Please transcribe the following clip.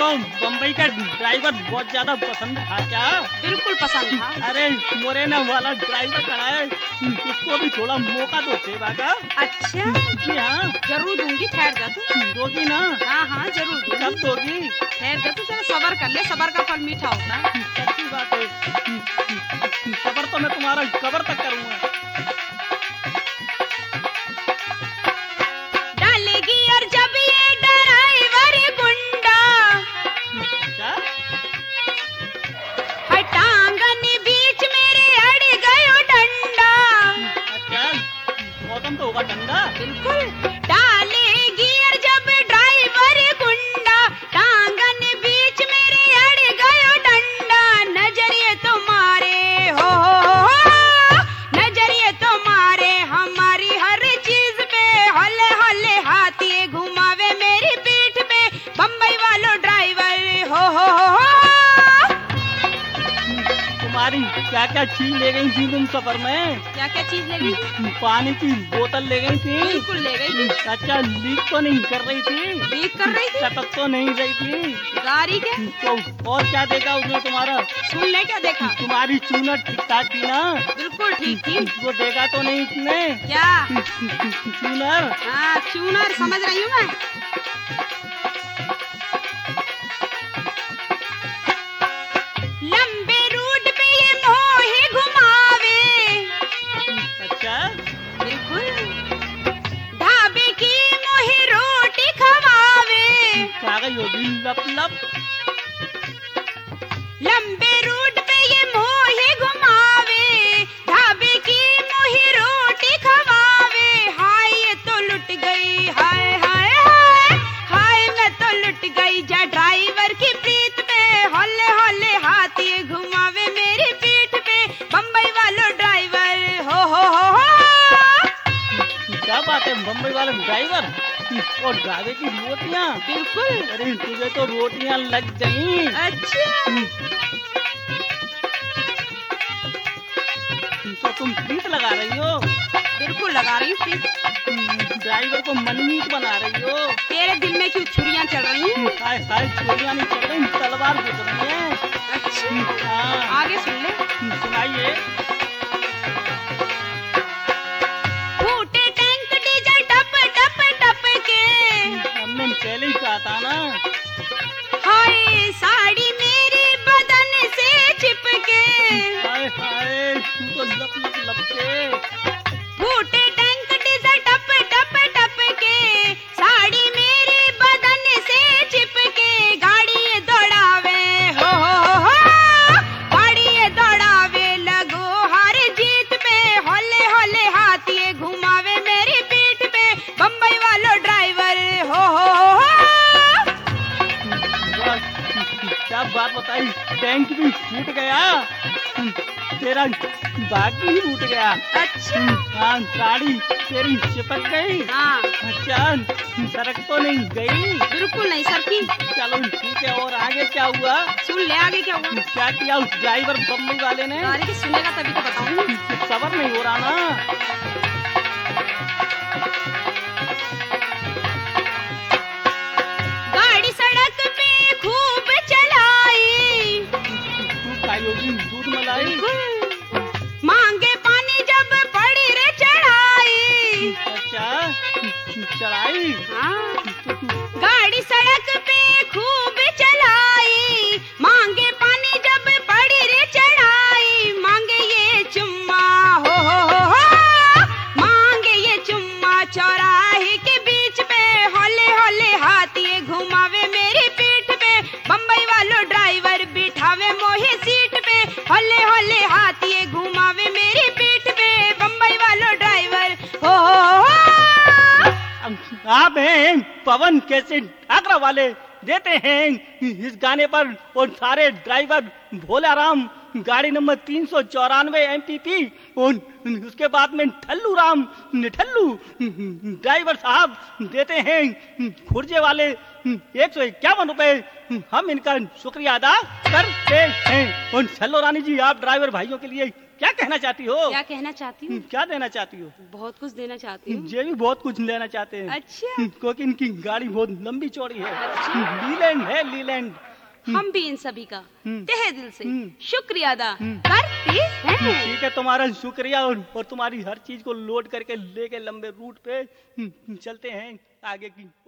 बम्बई का ड्राइवर बहुत ज्यादा पसंद था क्या? बिल्कुल पसंद था। अरे मोरेना वाला ड्राइवर खड़ा है, उसको भी थोड़ा मौका तो सेवा का। अच्छा जी हाँ, जरूर दूंगी, ठहर जा तू। दोगी ना? हाँ हाँ जरूर दूंगी। कब दोगी? ठहर जा तू, जरा सबर कर ले, सबर का फल मीठा होता है। सच्ची बात है, सबर तो मैं तुम्हारा कबर तक करूंगा। डालेगी और जब ये ड्राइवर गुंडा क्या? है टांगन बीच मेरे अड़ गयो डंडा। अच्छा, मौसम तो होगा ठंडा। बिल्कुल डालेगी और जब ड्राइवर गुंडा, टांगन बीच मेरे अड़ गयो डंडा। नजरिए तो मारे हो, नजरिए तो मारे हमारी हर चीज पे। हले हले हाथ ये घुमावे मेरी पीठ पे, बम्बई वालों ड्राइवर हो। तुम्हारी क्या क्या चीज ले गई थी तुम सफर में? क्या क्या चीज ले गई? पानी की बोतल ले गई थी? बिल्कुल ले गई थी। अच्छा, लीक तो नहीं कर रही थी? लीक कर रही थी? सटक तो नहीं रही थी? गाड़ी के तो और क्या देखा उसने तुम्हारा? सुन ले, क्या देखा? तुम्हारी चूनर ठीक ठाक थी ना? बिल्कुल ठीक थी। वो देखा तो नहीं उसने? क्या? चूनर? हाँ चूनर समझ रही हूँ मैं। लंबे रूट पे ये मोहे घुमावे। अच्छा, बिल्कुल ढाबे की मोहे रोटी खवावे। खा गई होगी लप लप। लंबे रूट पे ये मोहे घुमावे, ढाबे की मोहे रोटी खवावे। हाय ये तो लुट गई, हाय हाय हाय हाय मैं तो लुट गई जा ड्राइवर की प्रीत पे। हौले हौले हाथ ये घुमावे मेरी पीठ पे, बम्बई वालों ड्राइवर हो। क्या बात है, बम्बई वाला ड्राइवर और ढाबे की रोटियां। बिल्कुल। अरे तुझे तो रोटियां लग गई। अच्छा तो तुम प्रीत लगा रही हो? बिल्कुल लगा रही हूँ। ड्राइवर को मनमीत बना रही हो? तेरे दिल में क्यों छुरियां चल रही हैं? हाय हाय, चोरियां नहीं चल रही, तलवार घुस रही है। अच्छा हाँ, आगे सुन ले। सुनाइए। फूटे टैंक डीजल टप टप टप के। हमने पहले ही कहा था ना। हाय साड़ी मेरी बदन से चिपके। हाय हाय, तू तो लप लप लप के। फूटे टैंक डीजल टप टप टप के, साड़ी मेरी बदन से चिपके। गाड़ी ये दौड़ावे हो, गाड़ी ये दौड़ावे लगो हर जीत पे। हौले हौले हाथ ये घुमावे मेरी पीठ पे, बम्बई वालों ड्राइवर हो। क्या बात बताई, टैंक भी फूट गया, तेरा बाग भी फूट गया। अच्छा हाँ, गाड़ी तेरी चिपक गई। हाँ अच्छा, सड़क तो नहीं गई? बिल्कुल नहीं सर की। चलो ठीक है, और आगे क्या हुआ? सुन ले आगे क्या हुआ। क्या किया उस ड्राइवर बम्बई वाले ने? गाड़ी की सुनेगा तभी तो बताऊंगी। सबर नहीं हो रहा ना। गाड़ी सड़क पे खूब चलाई, तू खाई होगी दूध मलाई? मांगे पानी जब पड़ी रे चढ़ाई। अच्छा, चढ़ाई। हाँ। गाड़ी सड़क पे खूब चलाई, मांगे पानी जब पड़ी रे चढ़ाई। मांगे ये चुम्मा हो, मांगे ये चुम्मा चौराहे के बीच पे। हौले हौले हाथ ये घुमावे मेरी पीठ पे, बम्बई वालों ड्राइवर बिठावे मोहे सीट पे। हौले हौले हाथ ये घुमावे मेरी पीठ पे, बम्बई वालों ड्राइवर हो। आप हैं पवन कैसे आगरा वाले देते हैं इस गाने पर, और सारे ड्राइवर भोलाराम गाड़ी नंबर 394 MPP, और उसके बाद में ठल्लू राम ठल्लू ड्राइवर साहब देते हैं खुर्जे वाले 151 रुपए। हम इनका शुक्रिया अदा करते हैं। और छल्लो रानी जी, आप ड्राइवर भाइयों के लिए क्या कहना चाहती हो? क्या कहना चाहती हूँ? क्या देना चाहती हो? बहुत कुछ देना चाहती हूँ। ये भी बहुत कुछ लेना चाहते हैं। अच्छा क्योंकि इनकी गाड़ी बहुत लंबी चौड़ी है। लीलैंड है लीलैंड। थाईलैंड। हम भी इन सभी का हम्म। तहे दिल से हम्म। शुक्रिया अदा हम्म। करते हैं। ठीक है, तुम्हारा शुक्रिया, और तुम्हारी हर चीज को लोड करके लेके लंबे रूट पे चलते हैं आगे की